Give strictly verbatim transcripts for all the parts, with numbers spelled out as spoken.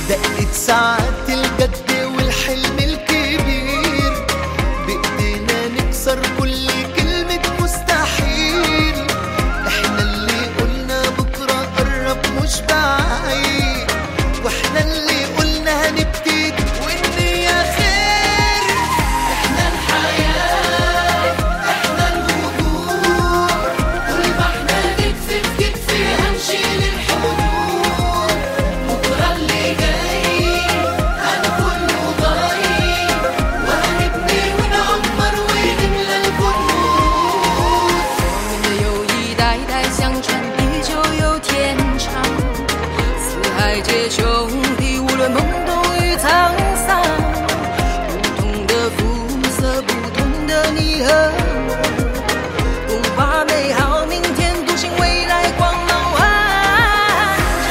دقت ساعات الجد والحلم الكبير، بإيدينا نكسر كل كلمة مستحيل. احنا اللي قلنا بكرة قرب مش بعيد، واحنا اللي قلنا هنبتدي والنية خير. احنا الحياة احنا الوجود، طول ما احنا كتف في كتف هنشيل الحدود. بكرة اللي جاي هنكون ضايع، وهنبني ونعمر ونملى الكون نور. 我们的友谊代代相传，地久有天长。四海皆兄弟，无论懵懂与沧桑。不同的肤色，不同的你和我，不怕美好明天，独行未来光芒万丈。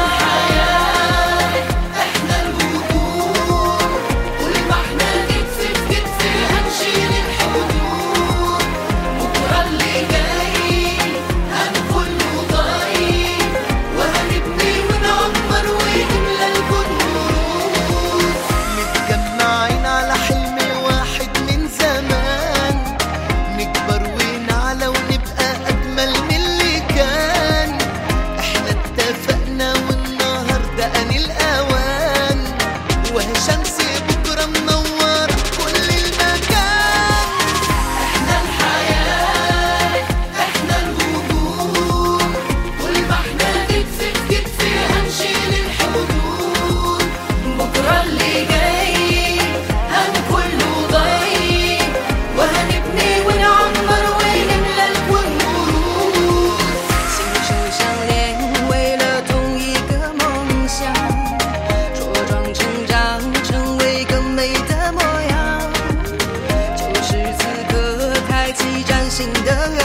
احنا الوجود، طول ما احنا كتف في كتف هنشيل الحدود. بكرة اللي جاي هنكون ضايع، وهنبني ونعمر ونملى الكون نور. متجمعين على حلم واحد من زمان، نكبر ونعلى ونبقى أجمل من اللي كان. احنا اتفقنا والنهاردة آن الأوان، وهي شمس بكرة منورة كل المكان. احنا الحياة احنا الوجود، طول ما احنا كتف في كتف هنشيل الحدود. بكرة اللي جاي هنكون ضايع، وهنبني ونعمر ونملى الكون نور. 心手相连，为了同一个梦想，茁壮成长，成为更美的模样。就是此刻，开启崭新的